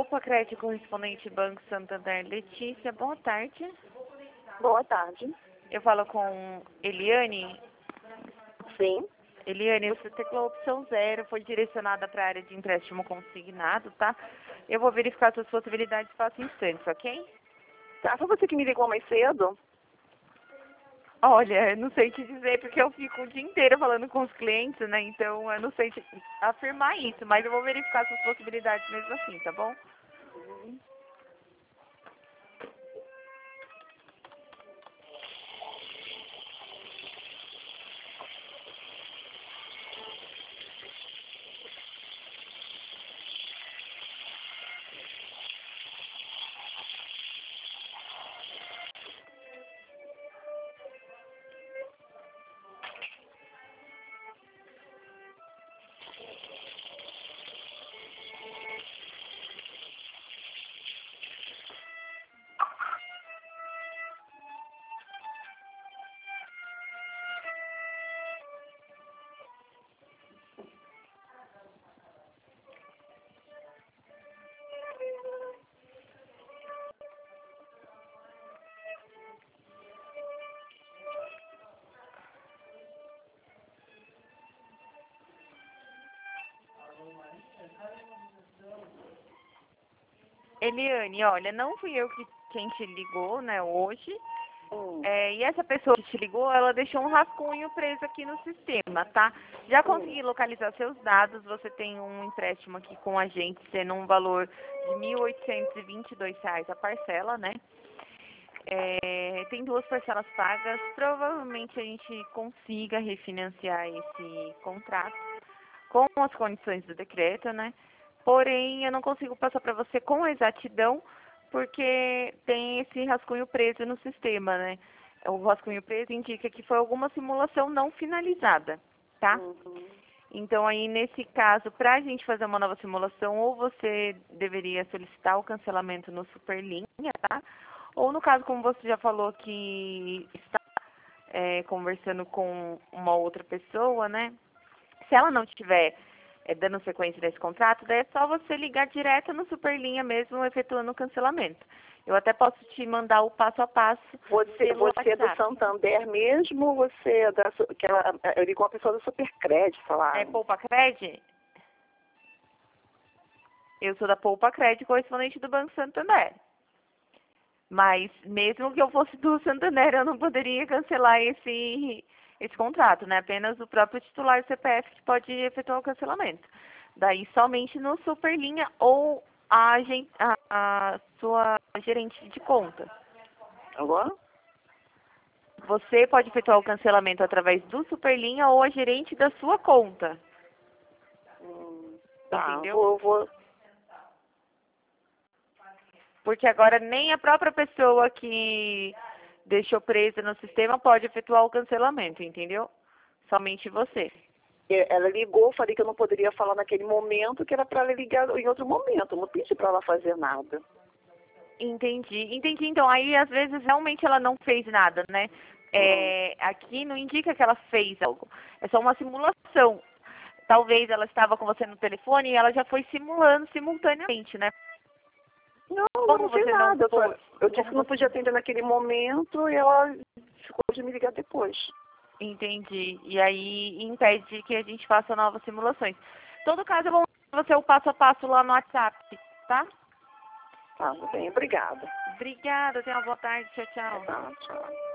Poupa Crédito correspondente Banco Santander. Letícia, boa tarde. Boa tarde. Eu falo com Eliane. Sim. Eliane, você teclou a opção 0, foi direcionada para a área de empréstimo consignado, tá? Eu vou verificar suas possibilidades fácil instantes, ok? Tá, foi você que me ligou mais cedo? Olha, eu não sei te dizer porque eu fico o dia inteiro falando com os clientes, né? Então eu não sei afirmar isso, mas eu vou verificar suas possibilidades mesmo assim, tá bom? Eliane, olha, não fui eu quem te ligou, né, hoje. E essa pessoa que te ligou, ela deixou um rascunho preso aqui no sistema, tá? Já consegui localizar seus dados, você tem um empréstimo aqui com a gente, sendo um valor de R$ 1.822 a parcela, né? Tem 2 parcelas pagas, provavelmente a gente consiga refinanciar esse contrato com as condições do decreto, né? Porém, eu não consigo passar para você com exatidão, porque tem esse rascunho preso no sistema, né? O rascunho preso indica que foi alguma simulação não finalizada, tá? Então, aí, nesse caso, para a gente fazer uma nova simulação, ou você deveria solicitar o cancelamento no Superlinha, tá? Ou, no caso, como você já falou que está conversando com uma outra pessoa, né? Se ela não estiver dando sequência nesse contrato, daí é só você ligar direto no Superlinha mesmo, efetuando o cancelamento. Eu até posso te mandar o passo a passo. Você é do Santander mesmo ou você é da... eu ligo uma pessoa do Supercrédito, falar. É Poupa Crédito? Eu sou da Poupa Crédito, correspondente do Banco Santander. Mas mesmo que eu fosse do Santander, eu não poderia cancelar esse contrato, né? Apenas o próprio titular do CPF que pode efetuar o cancelamento. Daí somente no Superlinha ou a sua gerente de conta. Alô? Você pode efetuar o cancelamento através do Superlinha ou a gerente da sua conta. Tá, entendeu? vou... Porque agora nem a própria pessoa que deixou presa no sistema pode efetuar o cancelamento, entendeu? Somente você. Ela ligou, falei que eu não poderia falar naquele momento, que era para ela ligar em outro momento. Eu não pedi para ela fazer nada. Entendi. Então, aí às vezes realmente ela não fez nada, né? Aqui não indica que ela fez algo. É só uma simulação. Talvez ela estava com você no telefone e ela já foi simulando simultaneamente, né? Não, ela não fez nada. Eu disse que não podia atender naquele momento e ela ficou de me ligar depois. Entendi. E aí impede que a gente faça novas simulações. Em todo caso, eu vou mandar você o passo a passo lá no WhatsApp, tá? Tá, bem, obrigada. Obrigada, tenha uma boa tarde. Tchau, tchau. Tá, tchau.